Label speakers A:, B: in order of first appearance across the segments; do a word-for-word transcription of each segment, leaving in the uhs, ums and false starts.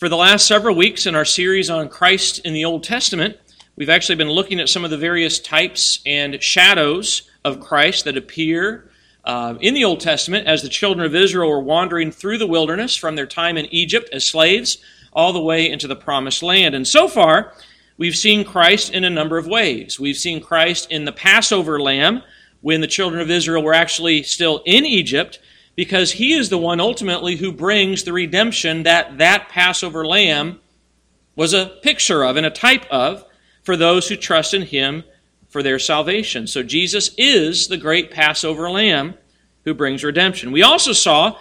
A: For the last several weeks in our series on Christ in the Old Testament, we've actually been looking at some of the various types and shadows of Christ that appear uh, in the Old Testament as the children of Israel were wandering through the wilderness from their time in Egypt as slaves all the way into the Promised Land. And so far, we've seen Christ in a number of ways. We've seen Christ in the Passover lamb when the children of Israel were actually still in Egypt, because he is the one ultimately who brings the redemption that that Passover lamb was a picture of and a type of for those who trust in him for their salvation. So Jesus is the great Passover lamb who brings redemption. We also saw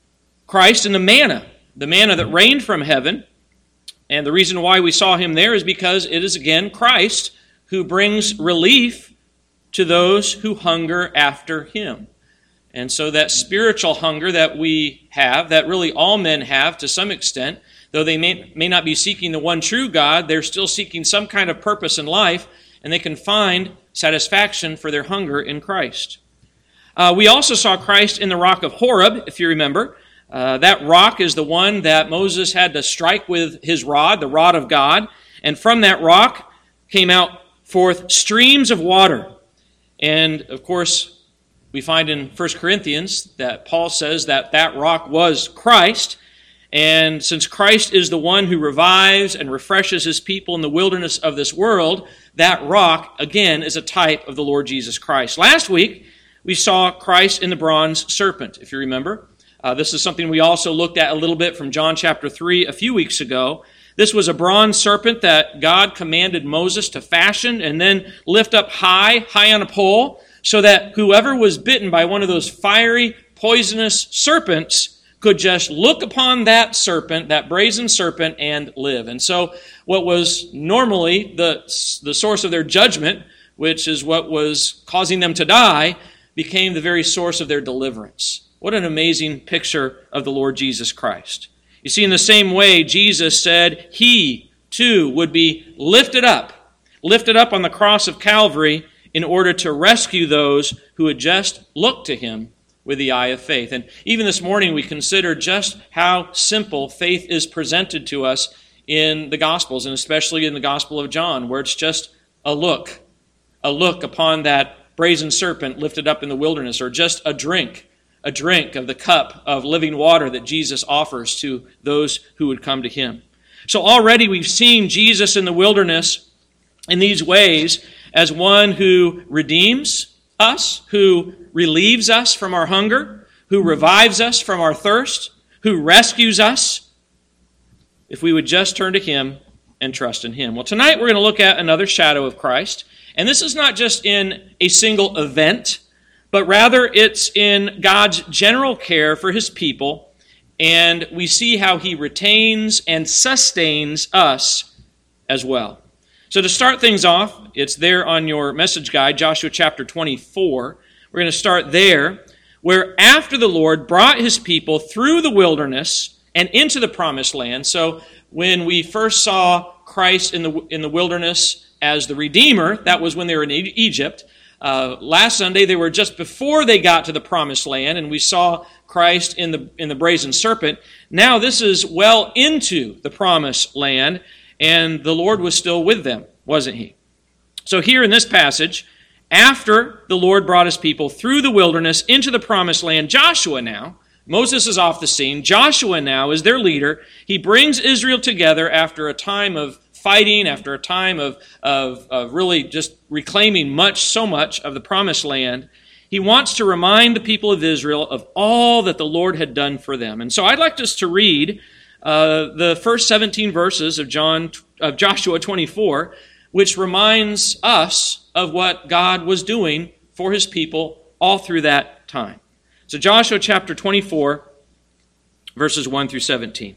A: Christ in the manna, the manna that rained from heaven. And the reason why we saw him there is because it is again Christ who brings relief to those who hunger after him. And so that spiritual hunger that we have, that really all men have to some extent, though they may, may not be seeking the one true God, they're still seeking some kind of purpose in life, and they can find satisfaction for their hunger in Christ. Uh, we also saw Christ in the rock of Horeb, if you remember. Uh, that rock is the one that Moses had to strike with his rod, the rod of God, and from that rock came out forth streams of water. And, of course, we find in First Corinthians that Paul says that that rock was Christ. And since Christ is the one who revives and refreshes his people in the wilderness of this world, that rock, again, is a type of the Lord Jesus Christ. Last week, we saw Christ in the bronze serpent, if you remember. Uh, this is something we also looked at a little bit from John chapter three a few weeks ago. This was a bronze serpent that God commanded Moses to fashion and then lift up high, high on a pole, so that whoever was bitten by one of those fiery, poisonous serpents could just look upon that serpent, that brazen serpent, and live. And so what was normally the, the source of their judgment, which is what was causing them to die, became the very source of their deliverance. What an amazing picture of the Lord Jesus Christ. You see, in the same way, Jesus said he, too, would be lifted up, lifted up on the cross of Calvary in order to rescue those who had just looked to him with the eye of faith. And even this morning, we consider just how simple faith is presented to us in the Gospels, and especially in the Gospel of John, where it's just a look, a look upon that brazen serpent lifted up in the wilderness, or just a drink, a drink of the cup of living water that Jesus offers to those who would come to him. So already we've seen Jesus in the wilderness in these ways as one who redeems us, who relieves us from our hunger, who revives us from our thirst, who rescues us, if we would just turn to him and trust in him. Well, tonight we're going to look at another shadow of Christ, and this is not just in a single event, but rather it's in God's general care for his people, and we see how he retains and sustains us as well. So to start things off, it's there on your message guide, Joshua chapter twenty-four. We're going to start there, where after the Lord brought his people through the wilderness and into the promised land. So when we first saw Christ in the in the wilderness as the Redeemer, that was when they were in Egypt. Uh, last Sunday, they were just before they got to the promised land, and we saw Christ in the in the brazen serpent. Now this is well into the promised land, and the Lord was still with them, wasn't he? So here in this passage, after the Lord brought his people through the wilderness into the promised land, Joshua now, Moses is off the scene, Joshua now is their leader. He brings Israel together after a time of fighting, after a time of, of, of really just reclaiming much, so much of the promised land. He wants to remind the people of Israel of all that the Lord had done for them. And so I'd like us to read Uh, the first seventeen verses of John of Joshua twenty-four, which reminds us of what God was doing for his people all through that time. So Joshua chapter twenty-four, verses one through seventeen.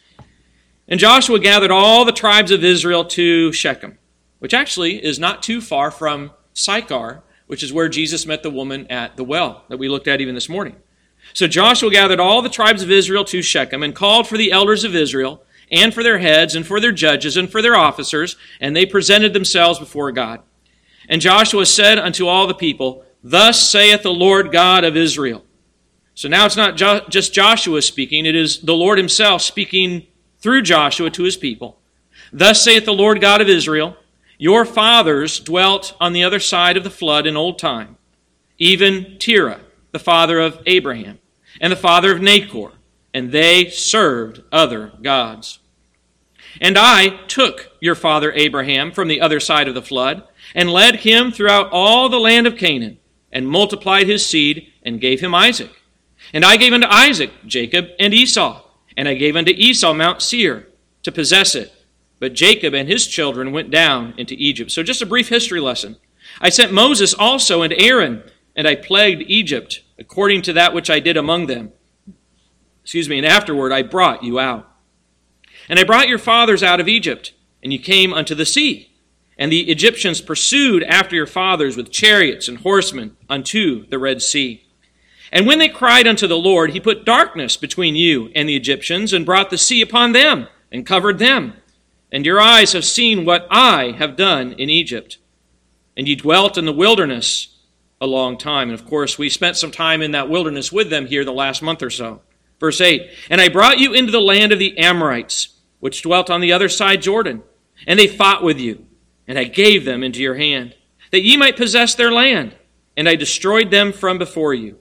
A: And Joshua gathered all the tribes of Israel to Shechem, which actually is not too far from Sychar, which is where Jesus met the woman at the well that we looked at even this morning. So Joshua gathered all the tribes of Israel to Shechem and called for the elders of Israel and for their heads and for their judges and for their officers, and they presented themselves before God. And Joshua said unto all the people, Thus saith the Lord God of Israel. So now it's not jo- just Joshua speaking, it is the Lord himself speaking through Joshua to his people. Thus saith the Lord God of Israel, your fathers dwelt on the other side of the flood in old time, even Terah, the father of Abraham, and the father of Nachor, and they served other gods. And I took your father Abraham from the other side of the flood, and led him throughout all the land of Canaan, and multiplied his seed, and gave him Isaac. And I gave unto Isaac Jacob and Esau, and I gave unto Esau Mount Seir, to possess it. But Jacob and his children went down into Egypt. So just a brief history lesson. I sent Moses also and Aaron, and I plagued Egypt, according to that which I did among them. Excuse me, and afterward I brought you out. And I brought your fathers out of Egypt, and you came unto the sea. And the Egyptians pursued after your fathers with chariots and horsemen unto the Red Sea. And when they cried unto the Lord, he put darkness between you and the Egyptians, and brought the sea upon them, and covered them. And your eyes have seen what I have done in Egypt. And ye dwelt in the wilderness a long time. And of course, we spent some time in that wilderness with them here the last month or so. Verse eight, and I brought you into the land of the Amorites, which dwelt on the other side Jordan. And they fought with you, and I gave them into your hand, that ye might possess their land. And I destroyed them from before you.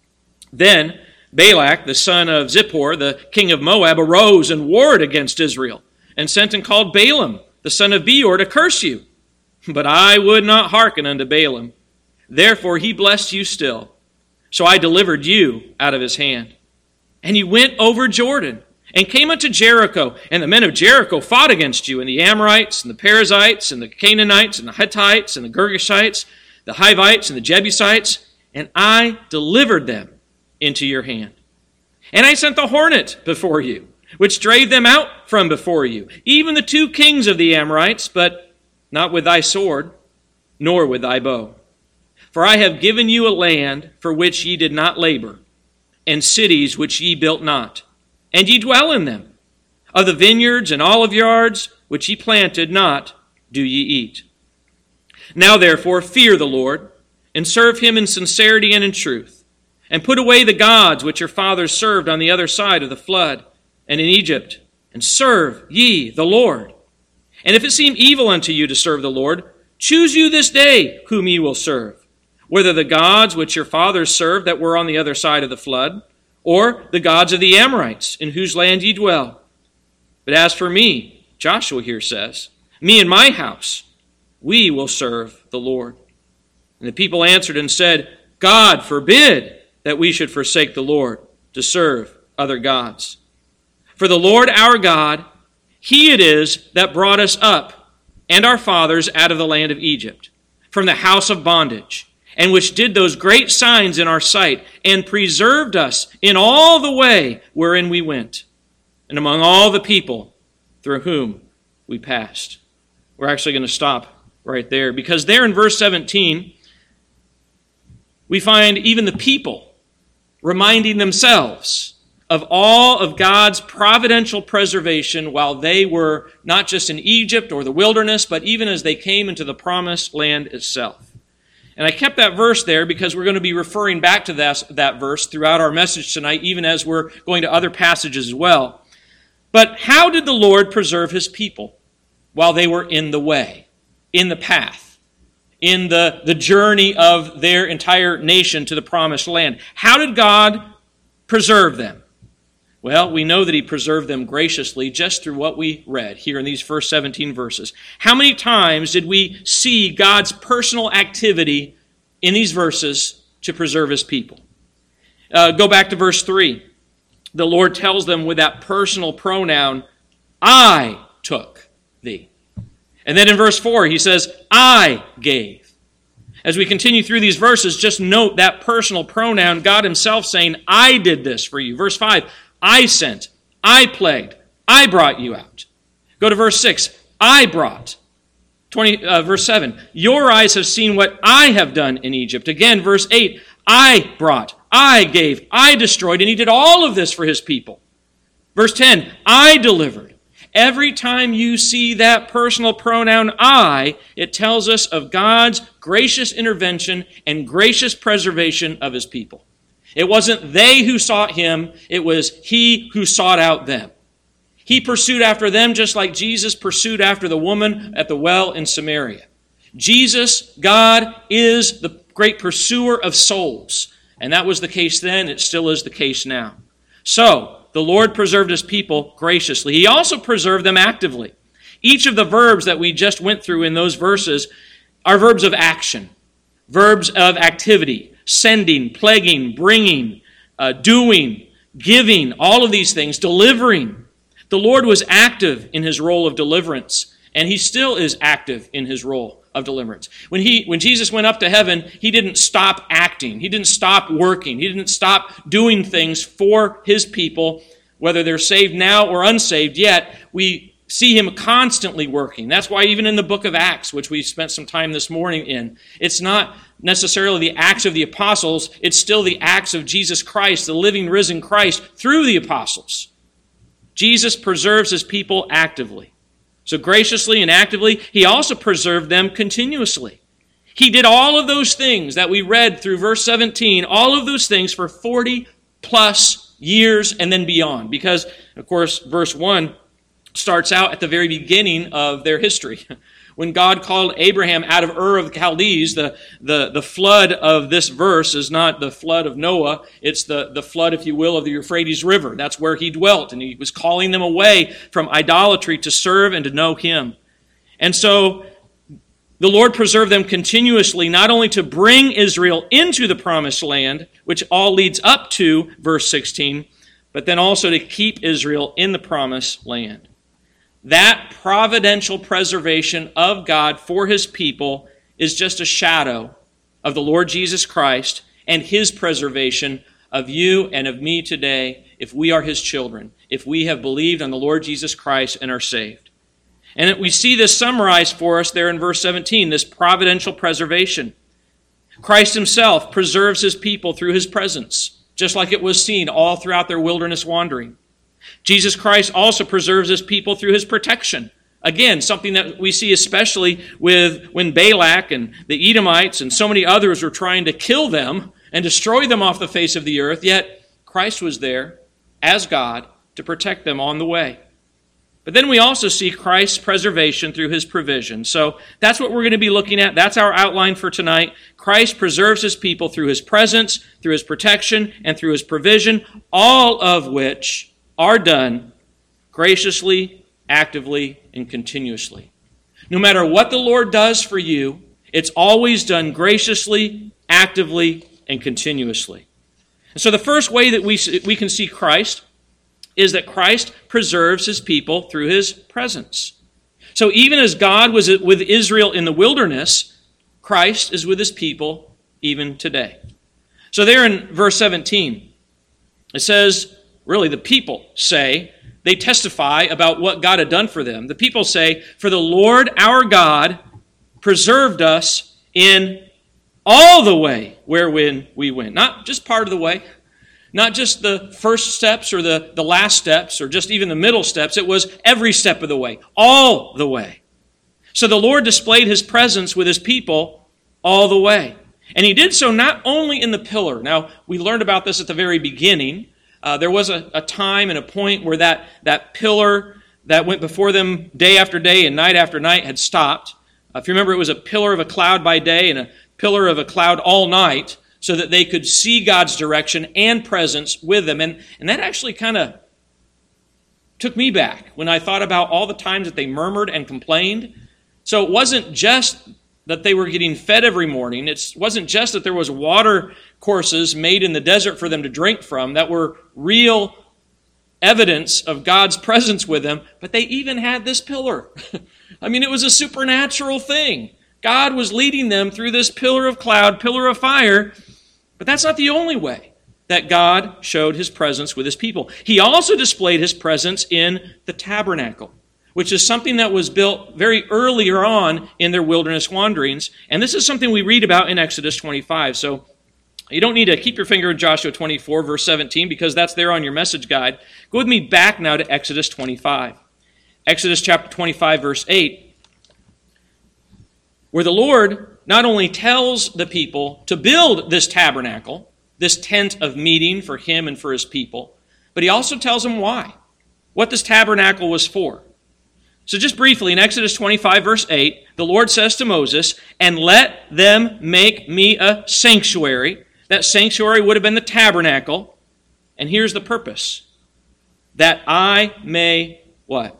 A: Then Balak, the son of Zippor, the king of Moab, arose and warred against Israel, and sent and called Balaam, the son of Beor, to curse you. But I would not hearken unto Balaam. Therefore he blessed you still. So I delivered you out of his hand. And you went over Jordan, and came unto Jericho. And the men of Jericho fought against you, and the Amorites, and the Perizzites, and the Canaanites, and the Hittites, and the Girgashites, the Hivites, and the Jebusites. And I delivered them into your hand. And I sent the hornet before you, which drave them out from before you, even the two kings of the Amorites, but not with thy sword, nor with thy bow. For I have given you a land for which ye did not labor, and cities which ye built not, and ye dwell in them. Of the vineyards and olive yards which ye planted not, do ye eat. Now therefore fear the Lord, and serve him in sincerity and in truth, and put away the gods which your fathers served on the other side of the flood, and in Egypt, and serve ye the Lord. And if it seem evil unto you to serve the Lord, choose you this day whom ye will serve, whether the gods which your fathers served that were on the other side of the flood, or the gods of the Amorites, in whose land ye dwell. But as for me, Joshua here says, me and my house, we will serve the Lord. And the people answered and said, God forbid that we should forsake the Lord to serve other gods. For the Lord our God, he it is that brought us up and our fathers out of the land of Egypt, from the house of bondage, and which did those great signs in our sight, and preserved us in all the way wherein we went, and among all the people through whom we passed. We're actually going to stop right there, because there in verse seventeen, we find even the people reminding themselves of all of God's providential preservation while they were not just in Egypt or the wilderness, but even as they came into the promised land itself. And I kept that verse there because we're going to be referring back to that, that verse throughout our message tonight, even as we're going to other passages as well. But how did the Lord preserve his people while they were in the way, in the path, in the, the journey of their entire nation to the promised land? How did God preserve them? Well, we know that he preserved them graciously just through what we read here in these first seventeen verses. How many times did we see God's personal activity in these verses to preserve his people? Uh, go back to verse three. The Lord tells them with that personal pronoun, I took thee. And then in verse four, he says, I gave. As we continue through these verses, just note that personal pronoun, God himself saying, I did this for you. Verse five, I sent, I plagued, I brought you out. Go to verse six, I brought. twenty, uh, verse seven, your eyes have seen what I have done in Egypt. Again, verse eight, I brought, I gave, I destroyed, and he did all of this for his people. Verse ten, I delivered. Every time you see that personal pronoun I, it tells us of God's gracious intervention and gracious preservation of his people. It wasn't they who sought him, it was he who sought out them. He pursued after them just like Jesus pursued after the woman at the well in Samaria. Jesus, God, is the great pursuer of souls. And that was the case then. It still is the case now. So, the Lord preserved His people graciously. He also preserved them actively. Each of the verbs that we just went through in those verses are verbs of action, verbs of activity, sending, plaguing, bringing, uh, doing, giving, all of these things, delivering. The Lord was active in His role of deliverance, and He still is active in His role of deliverance. When he, when Jesus went up to heaven, He didn't stop acting. He didn't stop working. He didn't stop doing things for His people, whether they're saved now or unsaved yet. We see Him constantly working. That's why even in the book of Acts, which we spent some time this morning in, it's not necessarily the Acts of the apostles, it's still the Acts of Jesus Christ, the living, risen Christ, through the apostles. Jesus preserves His people actively. So graciously and actively, He also preserved them continuously. He did all of those things that we read through verse seventeen, all of those things for forty plus years and then beyond. Because, of course, verse one starts out at the very beginning of their history. When God called Abraham out of Ur of the Chaldees, the, the, the flood of this verse is not the flood of Noah. It's the, the flood, if you will, of the Euphrates River. That's where He dwelt, and He was calling them away from idolatry to serve and to know Him. And so the Lord preserved them continuously, not only to bring Israel into the promised land, which all leads up to verse sixteen, but then also to keep Israel in the promised land. That providential preservation of God for His people is just a shadow of the Lord Jesus Christ and His preservation of you and of me today if we are His children, if we have believed on the Lord Jesus Christ and are saved. And we see this summarized for us there in verse seventeen, this providential preservation. Christ Himself preserves His people through His presence, just like it was seen all throughout their wilderness wandering. Jesus Christ also preserves His people through His protection. Again, something that we see especially with when Balak and the Edomites and so many others were trying to kill them and destroy them off the face of the earth, yet Christ was there as God to protect them on the way. But then we also see Christ's preservation through His provision. So that's what we're going to be looking at. That's our outline for tonight. Christ preserves His people through His presence, through His protection, and through His provision, all of which are done graciously, actively, and continuously. No matter what the Lord does for you, it's always done graciously, actively, and continuously. And so the first way that we, we can see Christ is that Christ preserves His people through His presence. So even as God was with Israel in the wilderness, Christ is with His people even today. So there in verse seventeen, it says, really, the people say, they testify about what God had done for them. The people say, "For the Lord our God preserved us in all the way wherein we went." Not just part of the way, not just the first steps or the, the last steps or just even the middle steps. It was every step of the way, all the way. So the Lord displayed His presence with His people all the way. And He did so not only in the pillar. Now, we learned about this at the very beginning. Uh, there was a, a time and a point where that, that pillar that went before them day after day and night after night had stopped. Uh, if you remember, it was a pillar of a cloud by day and a pillar of a cloud all night so that they could see God's direction and presence with them. And, and that actually kind of took me back when I thought about all the times that they murmured and complained. So it wasn't just that they were getting fed every morning. It wasn't just that there was water courses made in the desert for them to drink from that were real evidence of God's presence with them, but they even had this pillar. I mean, it was a supernatural thing. God was leading them through this pillar of cloud, pillar of fire, but that's not the only way that God showed His presence with His people. He also displayed His presence in the tabernacle, which is something that was built very earlier on in their wilderness wanderings. And this is something we read about in Exodus twenty-five. So you don't need to keep your finger in Joshua twenty-four, verse seventeen, because that's there on your message guide. Go with me back now to Exodus twenty-five. Exodus chapter twenty-five, verse eight, where the Lord not only tells the people to build this tabernacle, this tent of meeting for Him and for His people, but He also tells them why. what this tabernacle was for. So just briefly, in Exodus twenty-five, verse eight, the Lord says to Moses, "And let them make me a sanctuary." That sanctuary would have been the tabernacle. And here's the purpose. That I may, what?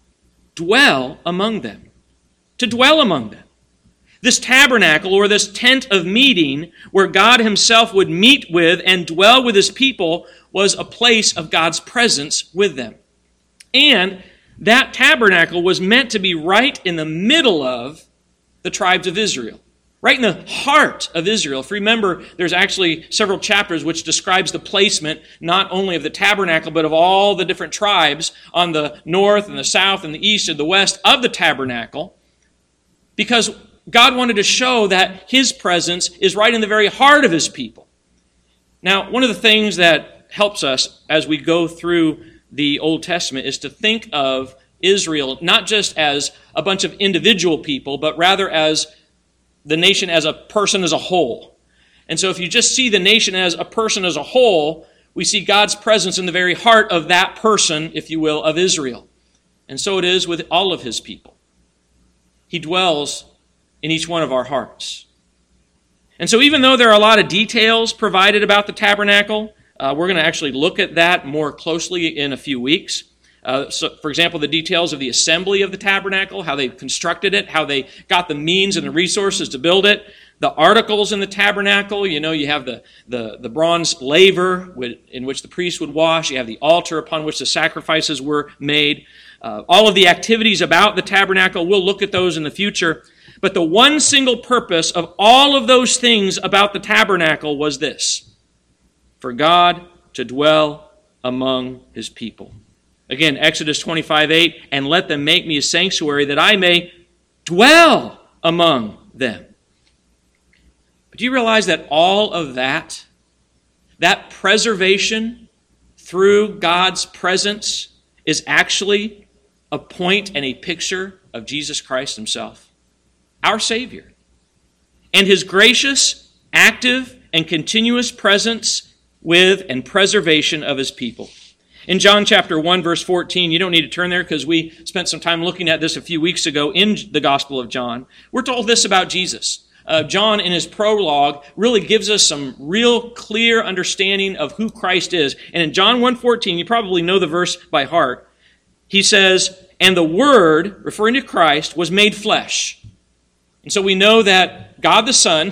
A: Dwell among them. To dwell among them. This tabernacle, or this tent of meeting, where God himself would meet with and dwell with his people, was a place of God's presence with them. And that tabernacle was meant to be right in the middle of the tribes of Israel. Right in the heart of Israel. If you remember, there's actually several chapters which describes the placement not only of the tabernacle, but of all the different tribes on the north and the south and the east and the west of the tabernacle. Because God wanted to show that his presence is right in the very heart of his people. Now, one of the things that helps us as we go through the Old Testament is to think of Israel not just as a bunch of individual people, but rather as the nation as a person as a whole. And so if you just see the nation as a person as a whole, we see God's presence in the very heart of that person, if you will, of Israel. And so it is with all of his people. He dwells in each one of our hearts. And so even though there are a lot of details provided about the tabernacle, uh, we're going to actually look at that more closely in a few weeks. Uh, so, for example, the details of the assembly of the tabernacle, how they constructed it, how they got the means and the resources to build it, the articles in the tabernacle. You know, you have the, the, the bronze laver in which the priest would wash. You have the altar upon which the sacrifices were made. Uh, all of the activities about the tabernacle, we'll look at those in the future. But the one single purpose of all of those things about the tabernacle was this: for God to dwell among his people. Again, Exodus twenty-five eight, "And let them make me a sanctuary that I may dwell among them." But do you realize that all of that, that preservation through God's presence, is actually a point and a picture of Jesus Christ himself, our Savior, and his gracious, active, and continuous presence with and preservation of his people. In John chapter one, verse fourteen, you don't need to turn there because we spent some time looking at this a few weeks ago in the Gospel of John. We're told this about Jesus. Uh, John, in his prologue, really gives us some real clear understanding of who Christ is. And in John one fourteen, you probably know the verse by heart. He says, "And the Word," referring to Christ, "was made flesh." And so we know that God the Son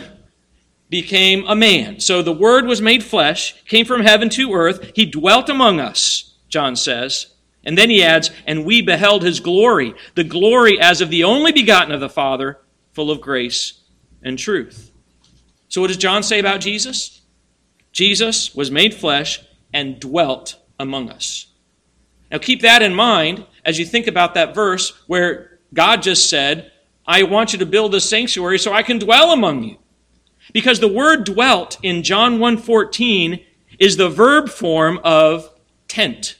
A: became a man. So the Word was made flesh, came from heaven to earth. He dwelt among us, John says. And then he adds, "And we beheld his glory, the glory as of the only begotten of the Father, full of grace and truth." So what does John say about Jesus? Jesus was made flesh and dwelt among us. Now keep that in mind as you think about that verse where God just said, "I want you to build a sanctuary so I can dwell among you." Because the word dwelt in John one fourteen is the verb form of tent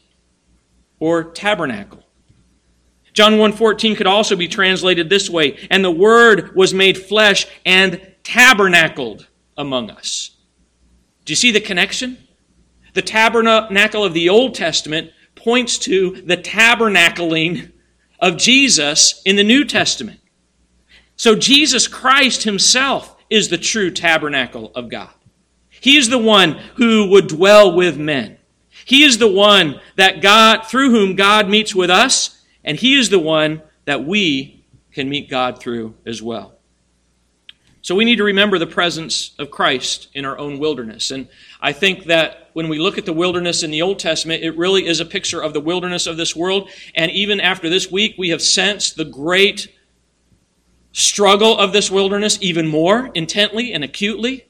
A: or tabernacle. John one fourteen could also be translated this way: "And the Word was made flesh and tabernacled among us." Do you see the connection? The tabernacle of the Old Testament points to the tabernacling of Jesus in the New Testament. So Jesus Christ himself is the true tabernacle of God. He is the one who would dwell with men. He is the one that God, through whom God meets with us, and he is the one that we can meet God through as well. So we need to remember the presence of Christ in our own wilderness. And I think that when we look at the wilderness in the Old Testament, it really is a picture of the wilderness of this world. And even after this week, we have sensed the great struggle of this wilderness even more intently and acutely.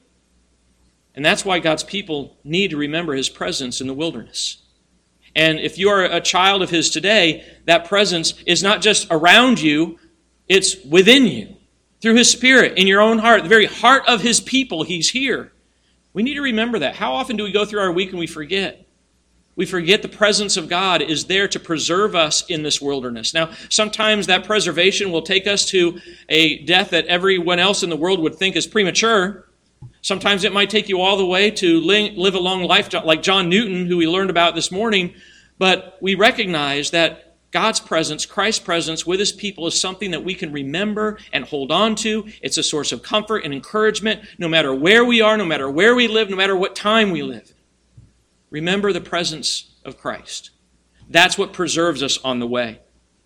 A: And that's why God's people need to remember his presence in the wilderness. And if you are a child of his today, that presence is not just around you, it's within you. Through his Spirit, in your own heart, the very heart of his people, he's here. We need to remember that. How often do we go through our week and we forget? We forget the presence of God is there to preserve us in this wilderness. Now, sometimes that preservation will take us to a death that everyone else in the world would think is premature. Sometimes it might take you all the way to live a long life like John Newton, who we learned about this morning, but we recognize that God's presence, Christ's presence with his people is something that we can remember and hold on to. It's a source of comfort and encouragement no matter where we are, no matter where we live, no matter what time we live. Remember the presence of Christ. That's what preserves us on the way.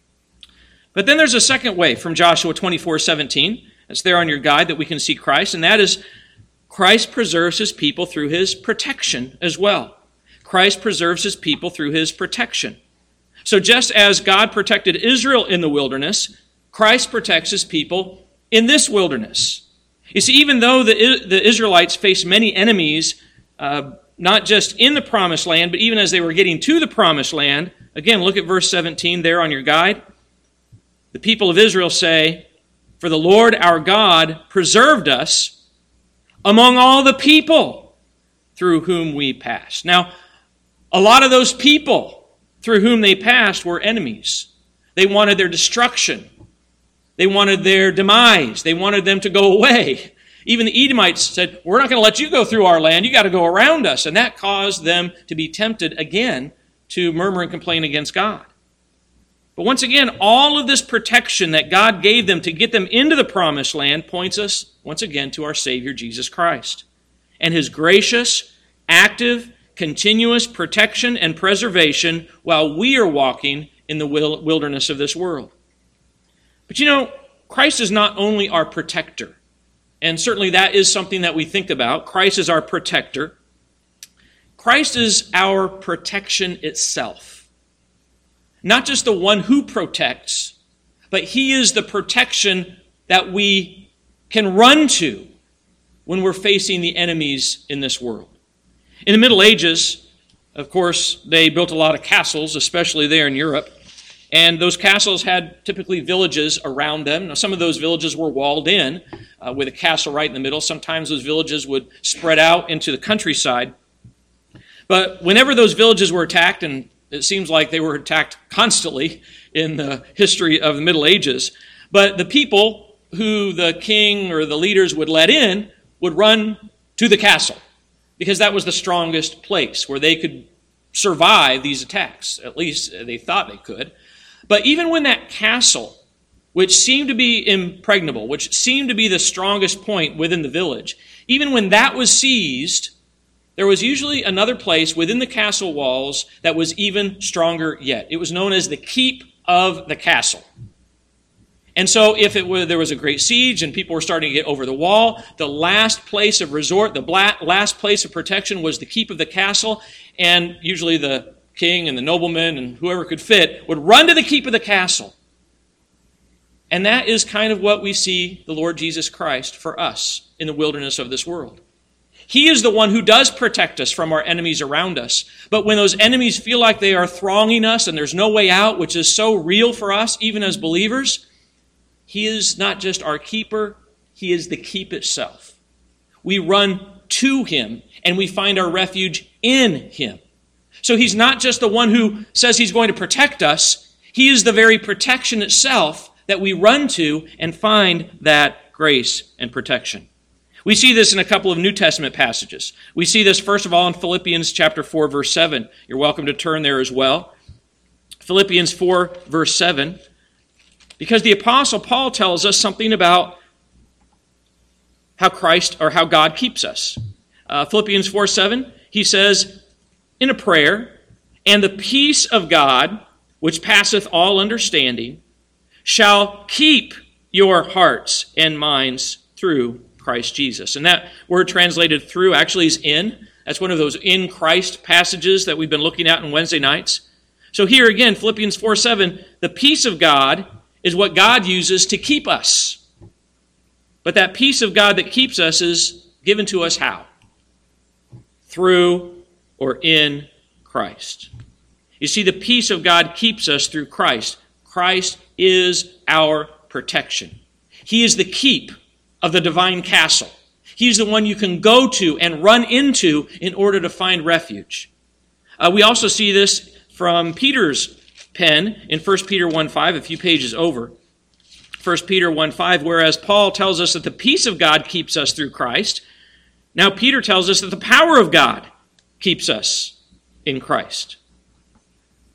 A: But then there's a second way from Joshua twenty-four seventeen. It's there on your guide that we can see Christ, and that is Christ preserves his people through his protection as well. Christ preserves his people through his protection. So just as God protected Israel in the wilderness, Christ protects his people in this wilderness. You see, even though the, the Israelites faced many enemies, uh, not just in the promised land, but even as they were getting to the promised land, again, look at verse seventeen there on your guide. The people of Israel say, "For the Lord our God preserved us among all the people through whom we passed." Now, a lot of those people through whom they passed were enemies. They wanted their destruction. They wanted their demise. They wanted them to go away. Even the Edomites said, "We're not going to let you go through our land. You got to go around us." And that caused them to be tempted again to murmur and complain against God. But once again, all of this protection that God gave them to get them into the promised land points us once again to our Savior, Jesus Christ, and his gracious, active, continuous protection and preservation while we are walking in the wilderness of this world. But you know, Christ is not only our protector, and certainly that is something that we think about. Christ is our protector. Christ is our protection itself. Not just the one who protects, but he is the protection that we can run to when we're facing the enemies in this world. In the Middle Ages, of course, they built a lot of castles, especially there in Europe. And those castles had typically villages around them. Now, some of those villages were walled in uh, with a castle right in the middle. Sometimes those villages would spread out into the countryside. But whenever those villages were attacked, and it seems like they were attacked constantly in the history of the Middle Ages, but the people who the king or the leaders would let in would run to the castle because that was the strongest place where they could survive these attacks. At least they thought they could. But even when that castle, which seemed to be impregnable, which seemed to be the strongest point within the village, even when that was seized, there was usually another place within the castle walls that was even stronger yet. It was known as the keep of the castle. And so if it were, there was a great siege and people were starting to get over the wall, the last place of resort, the last place of protection was the keep of the castle, and usually the king and the nobleman and whoever could fit would run to the keep of the castle. And that is kind of what we see the Lord Jesus Christ for us in the wilderness of this world. He is the one who does protect us from our enemies around us. But when those enemies feel like they are thronging us and there's no way out, which is so real for us, even as believers, he is not just our keeper, he is the keep itself. We run to him and we find our refuge in him. So he's not just the one who says he's going to protect us. He is the very protection itself that we run to and find that grace and protection. We see this in a couple of New Testament passages. We see this, first of all, in Philippians chapter four, verse seven. You're welcome to turn there as well. Philippians four, verse seven. Because the Apostle Paul tells us something about how Christ, or how God keeps us. Uh, Philippians four, seven, he says, in a prayer, "And the peace of God, which passeth all understanding, shall keep your hearts and minds through Christ Jesus." And that word translated through actually is in. That's one of those in Christ passages that we've been looking at on Wednesday nights. So here again, Philippians four seven, the peace of God is what God uses to keep us. But that peace of God that keeps us is given to us how? Through or in Christ. You see, the peace of God keeps us through Christ. Christ is our protection. He is the keep of the divine castle. He's the one you can go to and run into in order to find refuge. Uh, we also see this from Peter's pen in First Peter one five, a few pages over. First Peter one five, whereas Paul tells us that the peace of God keeps us through Christ, now Peter tells us that the power of God keeps us in Christ.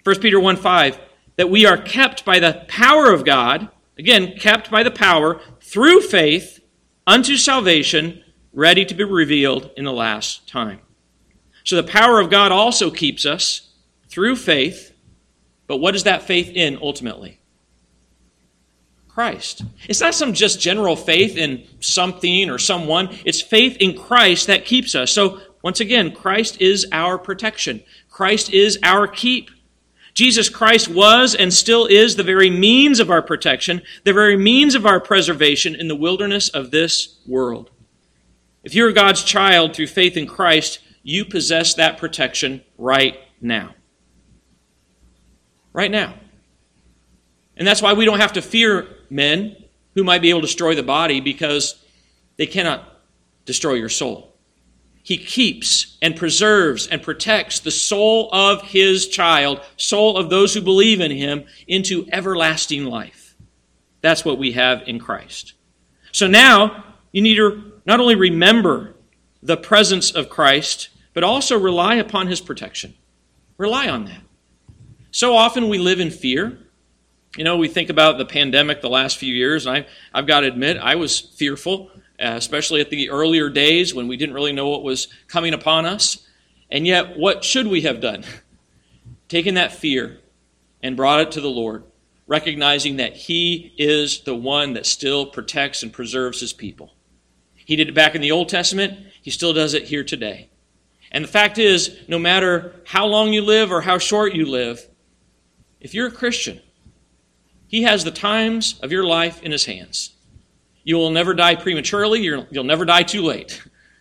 A: First Peter one five, that we are kept by the power of God, again, kept by the power, through faith unto salvation, ready to be revealed in the last time. So the power of God also keeps us through faith, but what is that faith in ultimately? Christ. It's not some just general faith in something or someone. It's faith in Christ that keeps us. So once again, Christ is our protection. Christ is our keep. Jesus Christ was and still is the very means of our protection, the very means of our preservation in the wilderness of this world. If you're God's child through faith in Christ, you possess that protection right now. Right now. And that's why we don't have to fear men who might be able to destroy the body, because they cannot destroy your soul. He keeps and preserves and protects the soul of his child, soul of those who believe in him, into everlasting life. That's what we have in Christ. So now you need to not only remember the presence of Christ, but also rely upon his protection. Rely on that. So often we live in fear. You know, we think about the pandemic the last few years, and I, I've got to admit, I was fearful, uh, especially at the earlier days when we didn't really know what was coming upon us. And yet, what should we have done? Taken that fear and brought it to the Lord, recognizing that he is the one that still protects and preserves his people. He did it back in the Old Testament. He still does it here today. And the fact is, no matter how long you live or how short you live, if you're a Christian, he has the times of your life in his hands. You will never die prematurely. You'll, you'll never die too late.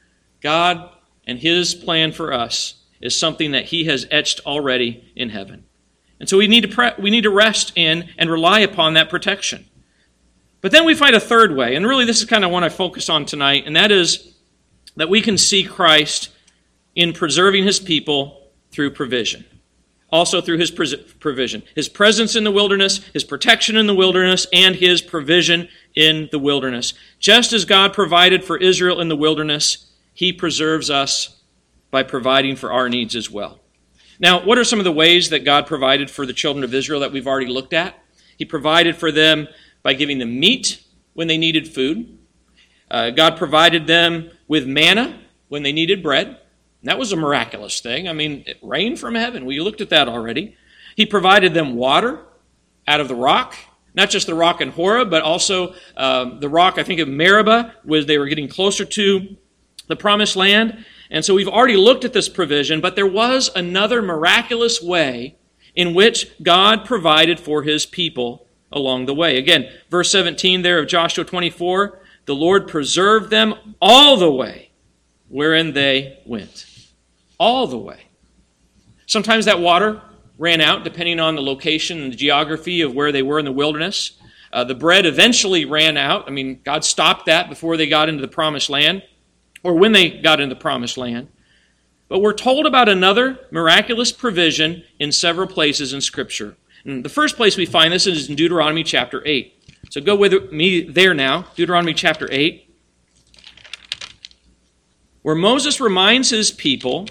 A: God and his plan for us is something that he has etched already in heaven. And so we need to pre- we need to rest in and rely upon that protection. But then we find a third way, and really this is kind of what I focus on tonight, and that is that we can see Christ in preserving his people through provision. Also through his provision. His presence in the wilderness, his protection in the wilderness, and his provision in the wilderness. Just as God provided for Israel in the wilderness, he preserves us by providing for our needs as well. Now, what are some of the ways that God provided for the children of Israel that we've already looked at? He provided for them by giving them meat when they needed food. Uh, God provided them with manna when they needed bread. That was a miraculous thing. I mean, it rained from heaven. We looked at that already. He provided them water out of the rock, not just the rock in Horeb, but also uh, the rock, I think, of Meribah, where they were getting closer to the promised land. And so we've already looked at this provision, but there was another miraculous way in which God provided for his people along the way. Again, verse seventeen there of Joshua twenty-four, the Lord preserved them all the way wherein they went. All the way. Sometimes that water ran out, depending on the location and the geography of where they were in the wilderness. Uh, the bread eventually ran out. I mean, God stopped that before they got into the promised land, or when they got into the promised land. But we're told about another miraculous provision in several places in Scripture. And the first place we find this is in Deuteronomy chapter eight. So go with me there now, Deuteronomy chapter eight, where Moses reminds his people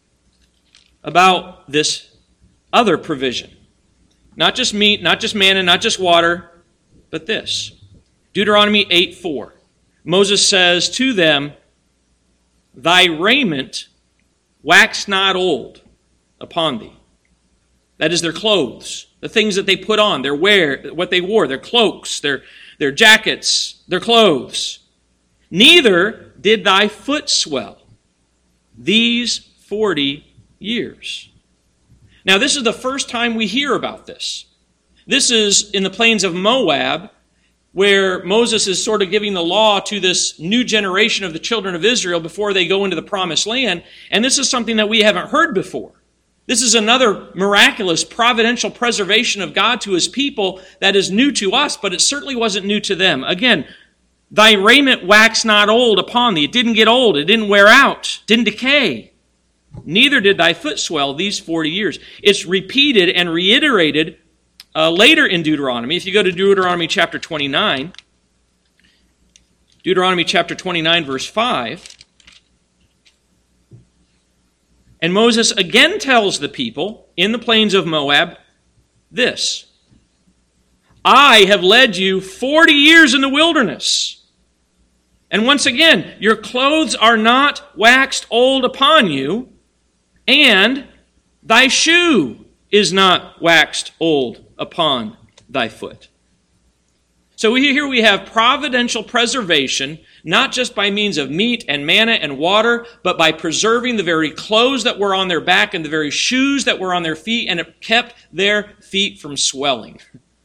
A: about this other provision. Not just meat, not just manna, not just water, but this. Deuteronomy eight four. Moses says to them, thy raiment wax not old upon thee. That is their clothes, the things that they put on, their wear, what they wore, their cloaks, their, their jackets, their clothes. Neither did thy foot swell these forty years. Now, this is the first time we hear about this. This is in the plains of Moab, where Moses is sort of giving the law to this new generation of the children of Israel before they go into the promised land. And this is something that we haven't heard before. This is another miraculous, providential preservation of God to his people that is new to us, but it certainly wasn't new to them. Again, thy raiment wax not old upon thee. It didn't get old. It didn't wear out. It didn't decay. Neither did thy foot swell these forty years. It's repeated and reiterated uh, later in Deuteronomy. If you go to Deuteronomy chapter twenty-nine, Deuteronomy chapter twenty-nine, verse five, and Moses again tells the people in the plains of Moab, this: I have led you forty years in the wilderness. And once again, your clothes are not waxed old upon you, and thy shoe is not waxed old upon thy foot. So here we have providential preservation, not just by means of meat and manna and water, but by preserving the very clothes that were on their back and the very shoes that were on their feet, and it kept their feet from swelling.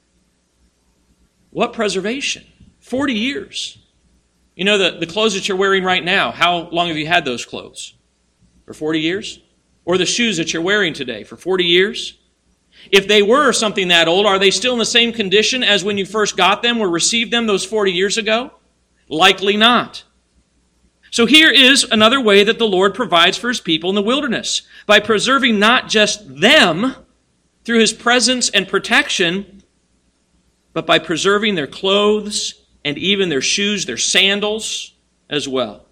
A: What preservation? Forty years. You know, the, the clothes that you're wearing right now, how long have you had those clothes? For forty years? Or the shoes that you're wearing today, for forty years? If they were something that old, are they still in the same condition as when you first got them or received them those forty years ago? Likely not. So here is another way that the Lord provides for His people in the wilderness, by preserving not just them through His presence and protection, but by preserving their clothes and even their shoes, their sandals as well.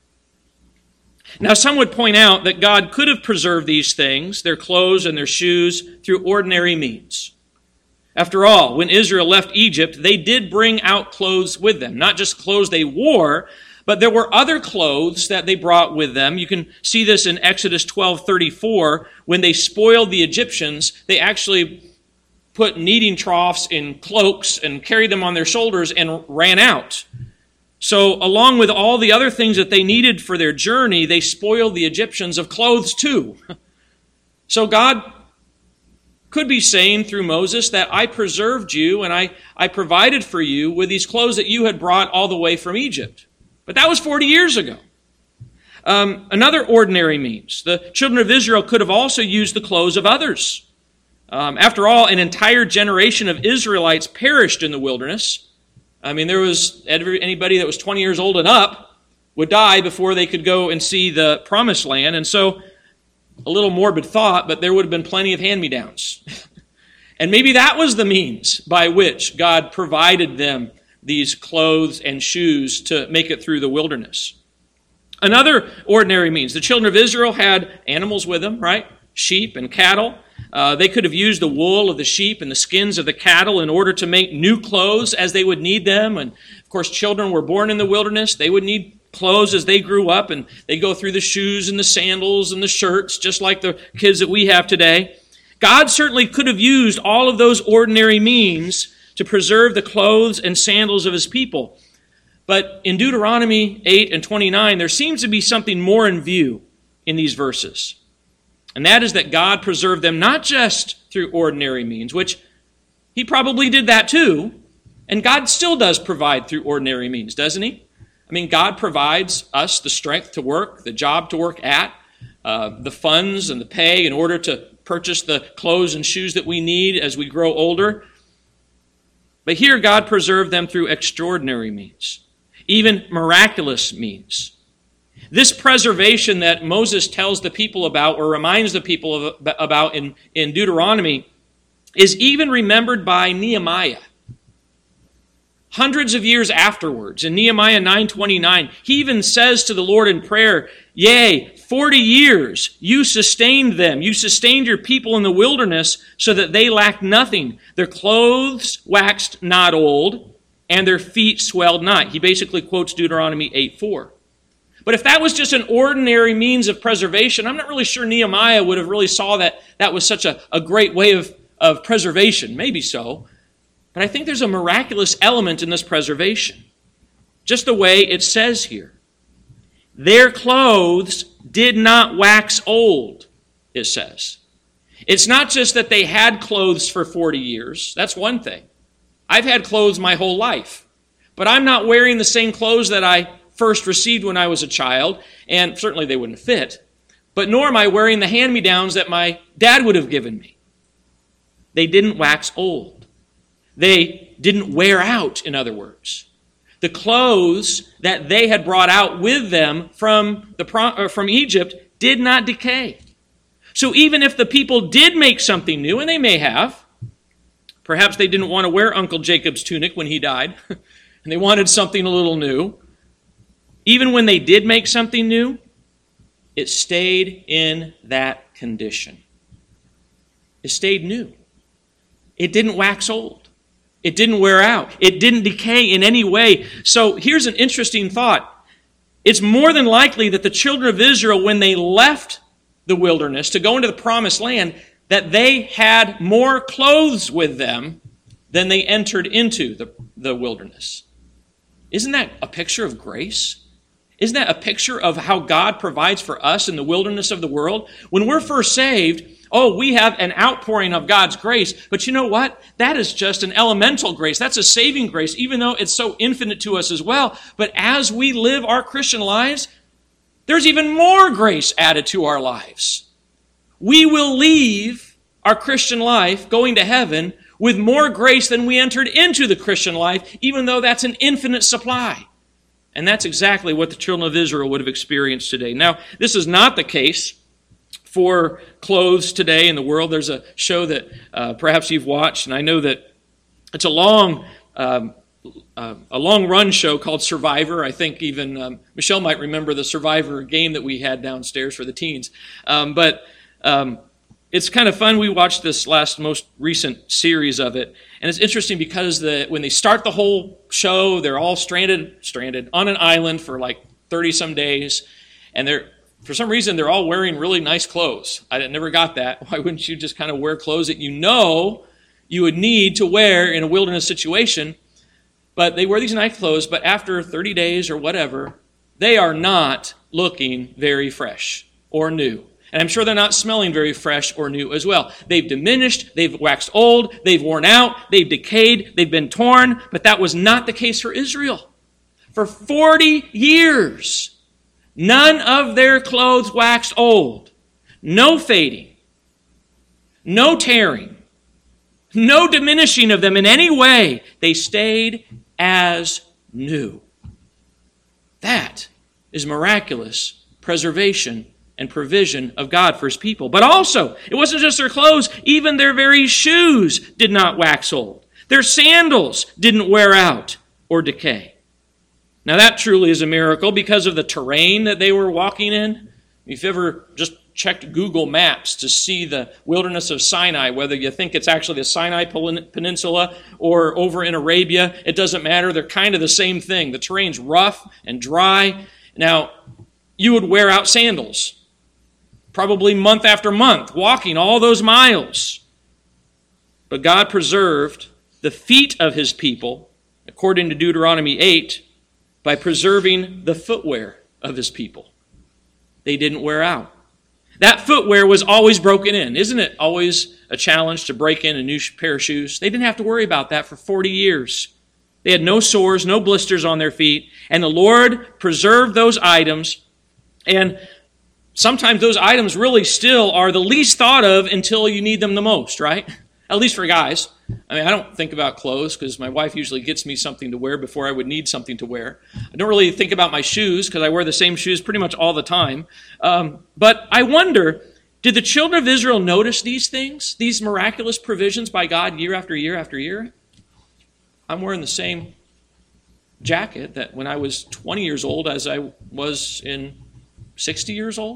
A: Now, some would point out that God could have preserved these things, their clothes and their shoes, through ordinary means. After all, when Israel left Egypt, they did bring out clothes with them. Not just clothes they wore, but there were other clothes that they brought with them. You can see this in Exodus twelve thirty-four. When they spoiled the Egyptians, they actually put kneading troughs in cloaks and carried them on their shoulders and ran out. So along with all the other things that they needed for their journey, they spoiled the Egyptians of clothes too. So God could be saying through Moses that I preserved you and I, I provided for you with these clothes that you had brought all the way from Egypt. But that was forty years ago. Um, another ordinary means. The children of Israel could have also used the clothes of others. Um, after all, an entire generation of Israelites perished in the wilderness. I mean, there was anybody that was twenty years old and up would die before they could go and see the promised land. And so, a little morbid thought, but there would have been plenty of hand-me-downs. And maybe that was the means by which God provided them these clothes and shoes to make it through the wilderness. Another ordinary means. The children of Israel had animals with them, right? Sheep and cattle. Uh, they could have used the wool of the sheep and the skins of the cattle in order to make new clothes as they would need them. And of course, children were born in the wilderness. They would need clothes as they grew up, and they go through the shoes and the sandals and the shirts, just like the kids that we have today. God certainly could have used all of those ordinary means to preserve the clothes and sandals of His people. But in Deuteronomy eight and twenty-nine, there seems to be something more in view in these verses. And that is that God preserved them not just through ordinary means, which He probably did that too, and God still does provide through ordinary means, doesn't He? I mean, God provides us the strength to work, the job to work at, uh, the funds and the pay in order to purchase the clothes and shoes that we need as we grow older. But here God preserved them through extraordinary means, even miraculous means. This preservation that Moses tells the people about, or reminds the people of, about in, in Deuteronomy, is even remembered by Nehemiah. Hundreds of years afterwards, in Nehemiah nine twenty-nine, he even says to the Lord in prayer, "Yea, forty years you sustained them. You sustained your people in the wilderness so that they lacked nothing. Their clothes waxed not old, and their feet swelled not." He basically quotes Deuteronomy eight four. But if that was just an ordinary means of preservation, I'm not really sure Nehemiah would have really saw that that was such a, a great way of, of preservation. Maybe so. But I think there's a miraculous element in this preservation. Just the way it says here. Their clothes did not wax old, it says. It's not just that they had clothes for forty years. That's one thing. I've had clothes my whole life. But I'm not wearing the same clothes that I first received when I was a child, and certainly they wouldn't fit. But nor am I wearing the hand-me-downs that my dad would have given me. They didn't wax old. They didn't wear out, in other words. The clothes that they had brought out with them from, the, from Egypt did not decay. So even if the people did make something new, and they may have, perhaps they didn't want to wear Uncle Jacob's tunic when he died, and they wanted something a little new. Even when they did make something new, it stayed in that condition. It stayed new. it didn't wax old. It didn't wear out. It didn't decay in any way. So here's an interesting thought. It's more than likely that the children of Israel, when they left the wilderness to go into the promised land, that they had more clothes with them than they entered into the, the wilderness. Isn't that a picture of grace? Isn't that a picture of how God provides for us in the wilderness of the world? When we're first saved, oh, we have an outpouring of God's grace. But you know what? That is just an elemental grace. That's a saving grace, even though it's so infinite to us as well. But as we live our Christian lives, there's even more grace added to our lives. We will leave our Christian life going to heaven with more grace than we entered into the Christian life, even though that's an infinite supply. And that's exactly what the children of Israel would have experienced today. Now, this is not the case for clothes today in the world. There's a show that uh, perhaps you've watched, and I know that it's a long um, uh, a long-run show called Survivor. I think even um, Michelle might remember the Survivor game that we had downstairs for the teens. Um, but um, it's kind of fun. We watched this last most recent series of it, and it's interesting because the when they start the whole show, they're all stranded stranded on an island for like thirty-some days, and they're for some reason, they're all wearing really nice clothes. I never got that. Why wouldn't you just kind of wear clothes that you know you would need to wear in a wilderness situation? But they wear these nice clothes, but after thirty days or whatever, they are not looking very fresh or new. And I'm sure they're not smelling very fresh or new as well. They've diminished, they've waxed old, they've worn out, they've decayed, they've been torn, but that was not the case for Israel. For forty years, none of their clothes waxed old. No fading. No tearing. No diminishing of them in any way. They stayed as new. That is miraculous preservation and provision of God for His people. But also, it wasn't just their clothes. Even their very shoes did not wax old. Their sandals didn't wear out or decay. Now that truly is a miracle because of the terrain that they were walking in. If you've ever just checked Google Maps to see the wilderness of Sinai, whether you think it's actually the Sinai Peninsula or over in Arabia, it doesn't matter. They're kind of the same thing. The terrain's rough and dry. Now, you would wear out sandals, probably month after month, walking all those miles. But God preserved the feet of His people, according to Deuteronomy eight, by preserving the footwear of His people. They didn't wear out. That footwear was always broken in. Isn't it always a challenge to break in a new pair of shoes? They didn't have to worry about that for forty years. They had no sores, no blisters on their feet, and the Lord preserved those items. And sometimes those items really still are the least thought of until you need them the most, right? At least for guys. I mean, I don't think about clothes because my wife usually gets me something to wear before I would need something to wear. I don't really think about my shoes because I wear the same shoes pretty much all the time. Um, but I wonder, did the children of Israel notice these things, these miraculous provisions by God year after year after year? I'm wearing the same jacket that when I was twenty years old as I was in sixty years old.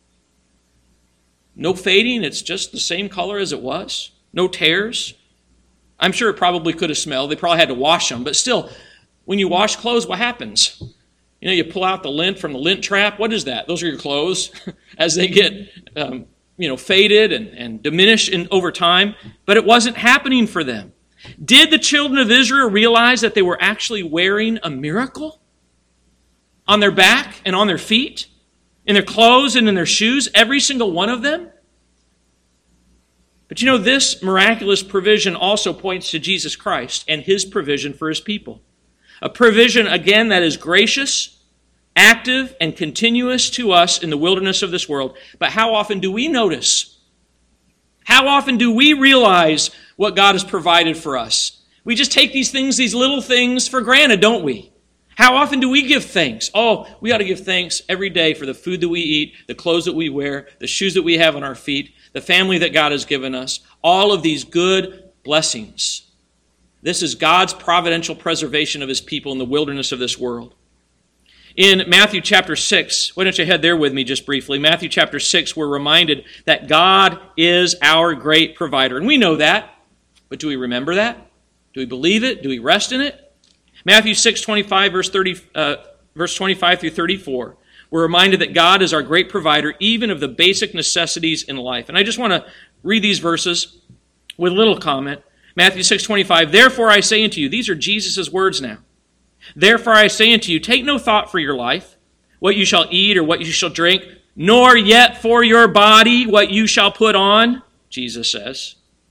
A: No fading, it's just the same color as it was. No tears. I'm sure it probably could have smelled. They probably had to wash them. But still, when you wash clothes, what happens? You know, you pull out the lint from the lint trap. What is that? Those are your clothes as they get, um, you know, faded and, and diminish in, over time. But it wasn't happening for them. Did the children of Israel realize that they were actually wearing a miracle on their back and on their feet, in their clothes and in their shoes, every single one of them? But you know, this miraculous provision also points to Jesus Christ and His provision for His people. A provision, again, that is gracious, active, and continuous to us in the wilderness of this world. But how often do we notice? How often do we realize what God has provided for us? We just take these things, these little things for granted, don't we? How often do we give thanks? Oh, we ought to give thanks every day for the food that we eat, the clothes that we wear, the shoes that we have on our feet, the family that God has given us, all of these good blessings. This is God's providential preservation of His people in the wilderness of this world. In Matthew chapter six, why don't you head there with me just briefly? Matthew chapter six, we're reminded that God is our great provider. And we know that. But do we remember that? Do we believe it? Do we rest in it? Matthew six twenty-five, verse thirty, uh, verse twenty-five through thirty-four. We're reminded that God is our great provider, even of the basic necessities in life. And I just want to read these verses with a little comment. Matthew six twenty-five, therefore I say unto you, these are Jesus' words now. Therefore I say unto you, take no thought for your life, what you shall eat or what you shall drink, nor yet for your body what you shall put on, Jesus says.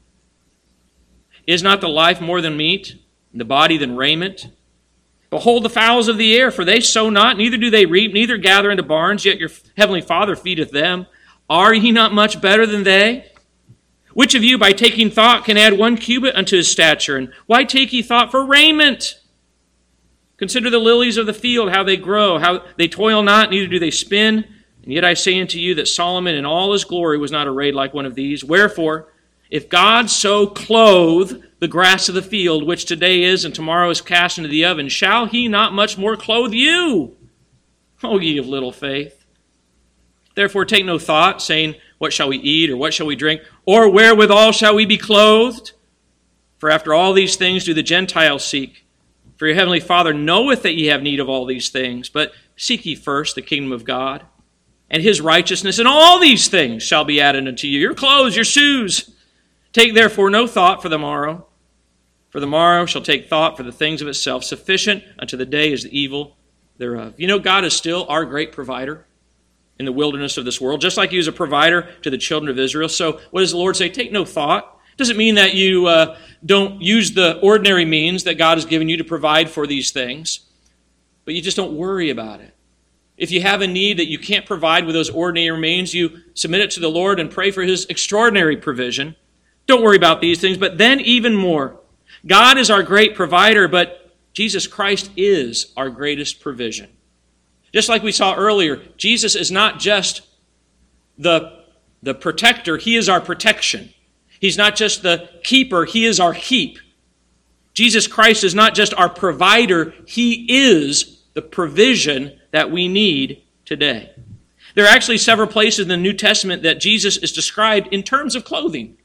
A: Is not the life more than meat, and the body than raiment? Behold the fowls of the air, for they sow not, neither do they reap, neither gather into barns, yet your heavenly Father feedeth them. Are ye not much better than they? Which of you by taking thought can add one cubit unto his stature? And why take ye thought for raiment? Consider the lilies of the field, how they grow, how they toil not, neither do they spin. And yet I say unto you that Solomon in all his glory was not arrayed like one of these. Wherefore, if God so clothe the grass of the field, which today is and tomorrow is cast into the oven, shall he not much more clothe you, O ye of little faith? Therefore take no thought, saying, what shall we eat, or what shall we drink, or wherewithal shall we be clothed? For after all these things do the Gentiles seek. For your heavenly Father knoweth that ye have need of all these things. But seek ye first the kingdom of God, and his righteousness, and all these things shall be added unto you. Your clothes, your shoes. Take therefore no thought for the morrow, for the morrow shall take thought for the things of itself. Sufficient unto the day is the evil thereof. You know, God is still our great provider in the wilderness of this world, just like he was a provider to the children of Israel. So what does the Lord say? Take no thought. Doesn't mean that you uh, don't use the ordinary means that God has given you to provide for these things, but you just don't worry about it. If you have a need that you can't provide with those ordinary means, you submit it to the Lord and pray for his extraordinary provision. Don't worry about these things, but then even more. God is our great provider, but Jesus Christ is our greatest provision. Just like we saw earlier, Jesus is not just the, the protector, he is our protection. He's not just the keeper, he is our heap. Jesus Christ is not just our provider, he is the provision that we need today. There are actually several places in the New Testament that Jesus is described in terms of clothing.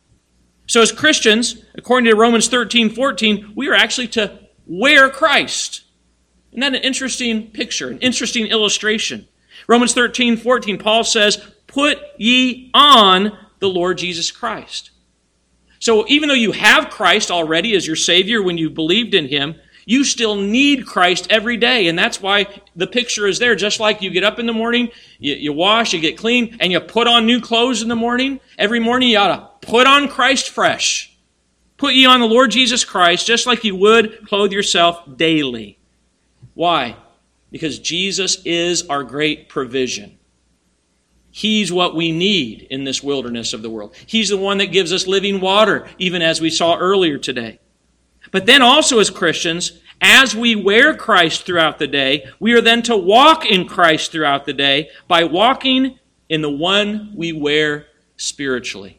A: So as Christians, according to Romans thirteen fourteen, we are actually to wear Christ. Isn't that an interesting picture, an interesting illustration? Romans thirteen fourteen, Paul says, put ye on the Lord Jesus Christ. So even though you have Christ already as your Savior when you believed in him, you still need Christ every day. And that's why the picture is there. Just like you get up in the morning, you, you wash, you get clean, and you put on new clothes in the morning. Every morning you ought to put on Christ fresh. Put ye on the Lord Jesus Christ just like you would clothe yourself daily. Why? Because Jesus is our great provision. He's what we need in this wilderness of the world. He's the one that gives us living water, even as we saw earlier today. But then also as Christians, as we wear Christ throughout the day, we are then to walk in Christ throughout the day by walking in the one we wear spiritually.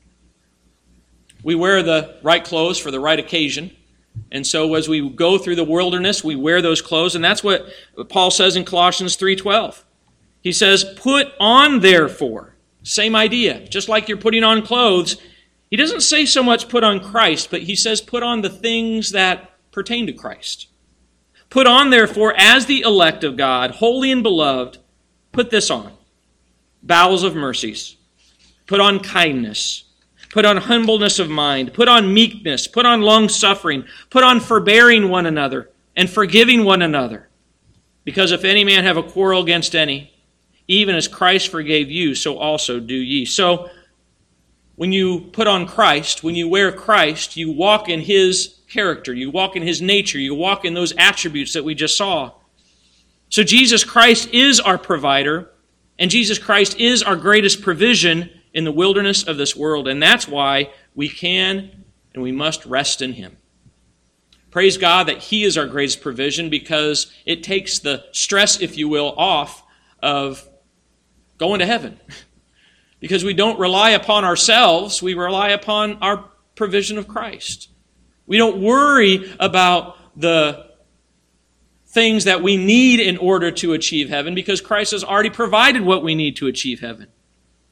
A: We wear the right clothes for the right occasion. And so as we go through the wilderness, we wear those clothes. And that's what Paul says in Colossians three twelve. He says, put on therefore. Same idea. Just like you're putting on clothes, he doesn't say so much put on Christ, but he says put on the things that pertain to Christ. Put on therefore as the elect of God, holy and beloved, put this on. Bowels of mercies. Put on kindness. Put on humbleness of mind. Put on meekness. Put on long-suffering. Put on forbearing one another and forgiving one another. Because if any man have a quarrel against any, even as Christ forgave you, so also do ye. So, when you put on Christ, when you wear Christ, you walk in his character. You walk in his nature. You walk in those attributes that we just saw. So Jesus Christ is our provider, and Jesus Christ is our greatest provision in the wilderness of this world. And that's why we can and we must rest in him. Praise God that he is our greatest provision, because it takes the stress, if you will, off of going to heaven. Because we don't rely upon ourselves, we rely upon our provision of Christ. We don't worry about the things that we need in order to achieve heaven, because Christ has already provided what we need to achieve heaven.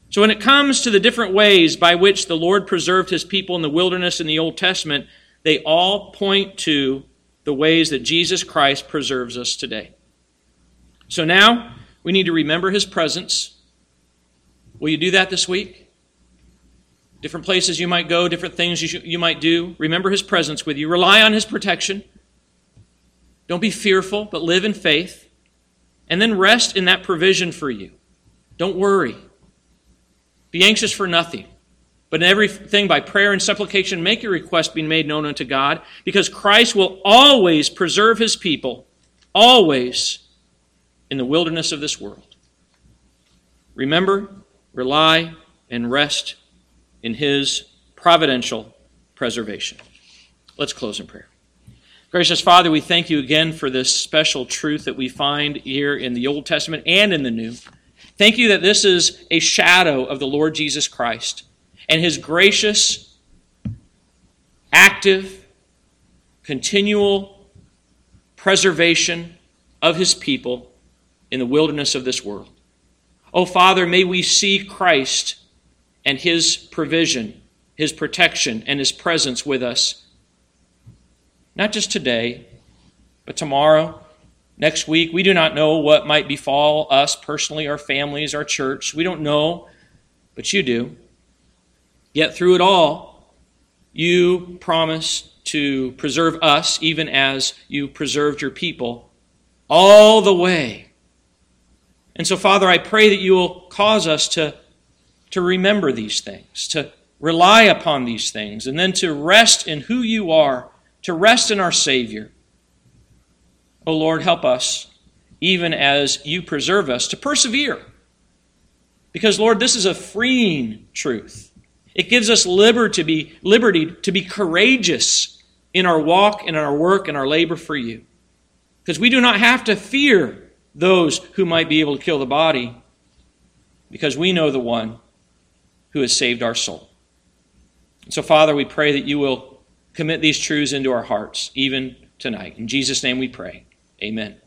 A: So when it comes to the different ways by which the Lord preserved his people in the wilderness in the Old Testament, they all point to the ways that Jesus Christ preserves us today. So now we need to remember his presence. Will you do that this week? Different places you might go, different things you, sh- you might do. Remember his presence with you. Rely on his protection. Don't be fearful, but live in faith. And then rest in that provision for you. Don't worry. Be anxious for nothing, but in everything by prayer and supplication make your request being made known unto God, because Christ will always preserve his people, always in the wilderness of this world. Remember, rely, and rest in his providential preservation. Let's close in prayer. Gracious Father, we thank you again for this special truth that we find here in the Old Testament and in the New. Thank you that this is a shadow of the Lord Jesus Christ and his gracious, active, continual preservation of his people in the wilderness of this world. Oh, Father, may we see Christ and his provision, his protection, and his presence with us, not just today, but tomorrow, next week. We do not know what might befall us personally, our families, our church. We don't know, but you do. Yet through it all, you promise to preserve us, even as you preserved your people, all the way. And so, Father, I pray that you will cause us to, to remember these things, to rely upon these things, and then to rest in who you are, to rest in our Savior. Oh Lord, help us, even as you preserve us, to persevere. Because, Lord, this is a freeing truth. It gives us liberty to be, liberty to be courageous in our walk, in our work, and our labor for you. Because we do not have to fear those who might be able to kill the body, because we know the one who has saved our soul. And so, Father, we pray that you will commit these truths into our hearts, even tonight. In Jesus' name we pray. Amen.